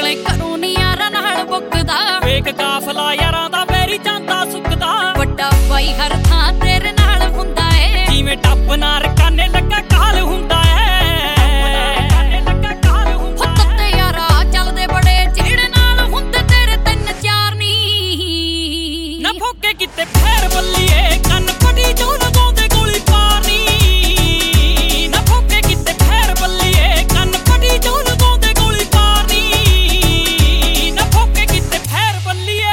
ਨਾਲੇ ਘਰੋਂ ਨੀ ਯਾਰਾਂ ਨਾਲ ਬੁੱਕਦਾ ਵੇਖ ਕਾਫਲਾ ਯਾਰਾਂ ਦਾ ਵੈਰੀ ਜਾਂਦਾ ਸੁੱਕਦਾ ਵੱਡਾ ਬਾਈ ਹਰ ਥਾਂ ਤੇਰੇ ਨਾਲ ਹੁੰਦਾ ਏ ਜਿਵੇਂ ਟੱਪ ਨਾ ਰਕਾਨੇ ਲੱਗਾ ਕਾਲ ਹੁੰਦਾ ਏ ਤੇ ਯਾਰਾ ਚੱਲਦੇ ਬੜੇ ਜਿਹੜੇ ਨਾਲ ਹੁੰਦੇ ਤੇਰੇ ਤਿੰਨ ਚਾਰ ਨੀ ਨਾ ਫੋਕੇ ਕਿਤੇ ਫੇਰ ਬੱਲੀਏ ਕੰਨ ਪੜੀ ਜੋ ਲਗਾਉਂਦੇ ਗੋਲੀ ਪਾਰਨੀ ਨਾ ਫੋਕੇ ਕਿਤੇ ਫੇਰ ਬੱਲੀਏ ਕੰਨ ਪੜੀ ਜੋ ਲਗਾਉਂਦੇ ਗੋਲੀ ਪਾਰਨੀ ਨਾ ਫੋਕੇ ਕਿਤੇ ਫੇਰ ਬੱਲੀਏ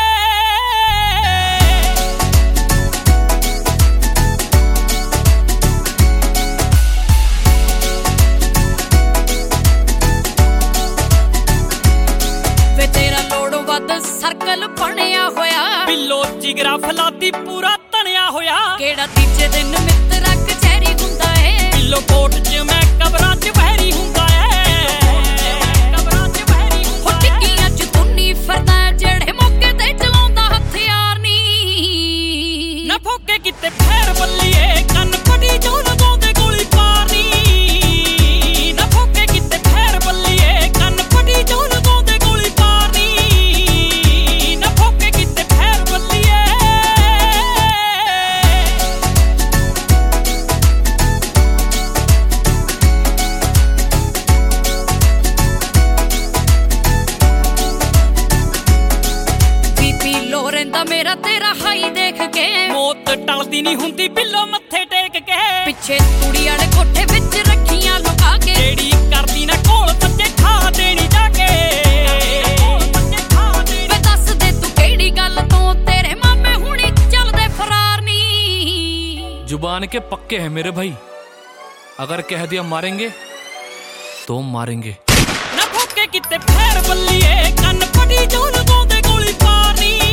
ਵੇ ਤੇਰਾ ਲੋੜੋਂ ਵੱਧ ਸਰਕਲ ਬਣਿਆ ਹੋਇਆ ਬਿੱਲੋ ਜਿਗਰਾ ਫਲਾਦੀ ਪੂਰਾ ਤਣਿਆ ਹੋਇਆ ਕਿਹੜਾ ਤੀਜੇ ਦਿਨ ਮਿੱਤਰਾ ਕਚਹਿਰੀ ਹੁੰਦਾ ਏ ਬਿੱਲੋ ਕੋਟ 'ਚ ਮੈਂ ਕਬਰਾਂ 'ਚ ਵਹਿਰੀ ਹੁੰਦਾ ਹੋ ਟਿੱਕੀਆਂ 'ਚ ਤੁੰਨੀ ਫਿਰਦਾ ਜਿਹੜੇ ਮੌਕੇ ਤੇ ਚਲਾਉਂਦਾ ਹਥਿਆਰ ਨੀ ਨਾ ਫੋਕੇ ਕਿਤੇ ਫੇਰ ਬੱਲੀਏ ਕੰਨ ਪੜੀ ਜੋ ਲਗਾਉਂਦੇ ਗੋਲੀ ਪਾਰਨੀ ਨਾ ਫੋਕੇ ਕਿਤੇ ਫੇਰ ਬੱਲੀਏ ਕੰਨ ਪੜੀ ਜੋ ਲਗਾਉਂਦੇ ਗੋਲੀ ਪਾਰਨੀ ਨਾ ਫੋਕੇ ਕਿਤੇ ਫੇਰ ਬੱਲੀਏ ਬੀਪੀ ਲੋ ਰਹਿੰਦਾ ਮੇਰਾ ਤੇਰਾ ਹਾਈ ਦੇਖ ਕੇ ਮੌਤ ਟਲਦੀ ਨਹੀਂ ਹੁੰਦੀ ਬਿੱਲੋ ਮੱਥੇ ਟੇਕ ਕੇ ਪਿੱਛੇ ਤੂੜੀ ਵਾਲੇ ਕੋਠੇ ਵਿੱਚ ਰੱਖੀਆਂ ਲੁਕਾ ਕੇ ਜਿਹੜੀ ਕਰਦੀ ਨਾ ਕੋਲ ਸੱਜੇ ਖਾ ਦੇਣੀ ਜਾ ਕੇ ਵੇ ਦੱਸ ਦੇ ਤੂੰ ਕਿਹੜੀ ਗੱਲ ਤੋਂ ਤੇਰੇ ਮਾਮੇ ਹੁਣੀ ਚੱਲਦੇ ਫਰਾਰ ਨੀ जुबान के पक्के हैं मेरे भाई, अगर कह दिया मारेंगे तो मारेंगे। ਨਾ ਫੋਕੇ ਕਿਤੇ ਫੇਰ ਬੱਲੀਏ ਕੰਨ ਪੜੀ ਜੋ ਲਗਾਉਂਦੇ ਗੋਲੀ ਪਾਰਨੀ